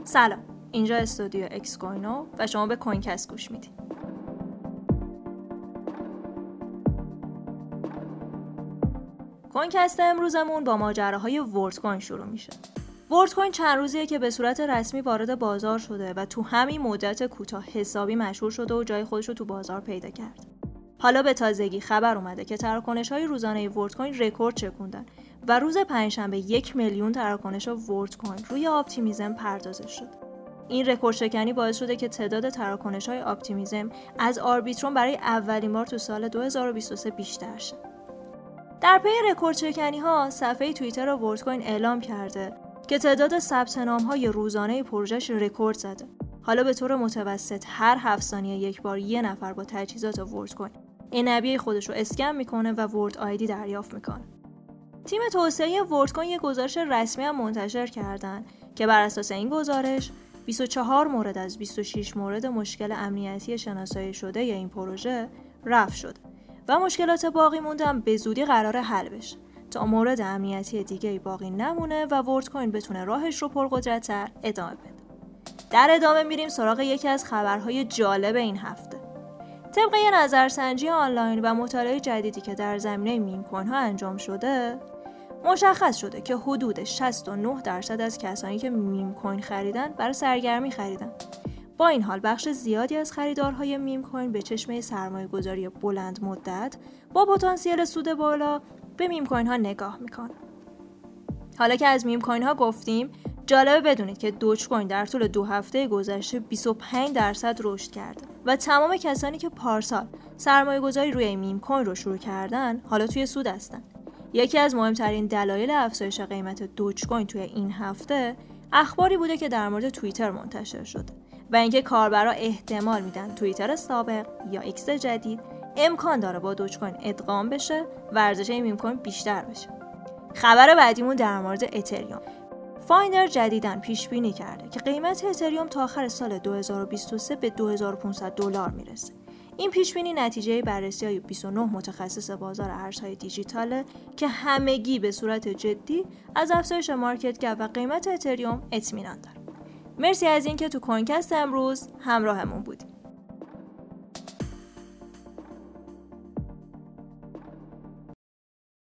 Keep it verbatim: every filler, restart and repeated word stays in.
سلام، اینجا استودیو اکس کوینو و شما به کوینکست گوش میدید. کوینکست امروزمون با ماجراهای ورد کوین شروع میشه. ورد کوین چند روزیه که به صورت رسمی وارد بازار شده و تو همین مدت کوتاه حسابی مشهور شده و جای خودش رو تو بازار پیدا کرد. حالا به تازگی خبر اومده که تراکنش‌های روزانه ورد کوین رکورد چکوندن و روز پنجشنبه یک میلیون تراکنش ورد کوین روی آپتیمیزم پردازش شد. این رکورد شکنی باعث شده که تعداد تراکنش‌های آپتیمیزم از آربیترون برای اولین بار تو سال دو هزار و بیست و سه بیشتر شه. در پی رکورد شکنی‌ها، صفحه توییتر ورد کوین اعلام کرده که تعداد ثبت نام‌های روزانه پروژه‌اش رکورد زده. حالا به طور متوسط هر هفت ثانیه یک بار یه نفر با تجهیزات ورد کوین انبیه خودش رو اسکن میکنه و ورد آیدی دریافت میکنه. تیم توسعه ورد کوین یه گزارش رسمی هم منتشر کردن که بر اساس این گزارش بیست و چهار مورد از بیست و شش مورد مشکل امنیتی شناسایی شده ی این پروژه رفع شد و مشکلات باقی مونده هم به زودی قراره حل بشه تا مورد امنیتی دیگه‌ای باقی نمونه و ورد کوین بتونه راهش رو پرقدرت‌تر ادامه بده. در ادامه میریم سراغ یکی از خبرهای جالب این هفته. طبق یه نظرسنجی آنلاین و مطالعه جدیدی که در زمینه میم کوین ها انجام شده، مشخص شده که حدود شصت و نه درصد از کسانی که میم کوین خریدن برای سرگرمی خریدن. با این حال بخش زیادی از خریدارهای میم کوین به چشمه سرمایه‌گذاری بلند مدت با پتانسیل سود بالا به میم کوین ها نگاه میکنن. حالا که از میم کوین ها گفتیم، جالبه بدونید که دوج کوین در طول دو هفته گذشته بیست و پنج درصد رشد کرده و تمام کسانی که پارسال سرمایه گذاری روی میم کوین رو شروع کردن حالا توی سود هستن. یکی از مهمترین دلایل افزایش قیمت دوج کوین توی این هفته اخباری بوده که در مورد توییتر منتشر شده و اینکه کاربرا احتمال میدن توییتر سابق یا ایکس جدید امکان داره با دوج کوین ادغام بشه و ارزش میم کوین بیشتر بشه. خبر بعدیمون در مورد اتریوم. فایندر جدیداً پیش بینی کرده که قیمت اتریوم تا آخر سال دو هزار و بیست و سه به دو هزار و پانصد دلار میرسه. این پیش بینی نتیجه بررسی‌های بیست و نه متخصص بازار ارزهای دیجیتاله که همگی به صورت جدی از افزایش مارکت کپ و قیمت اتریوم اطمینان دارن. مرسی از اینکه تو کوینکست امروز همراهمون بودید.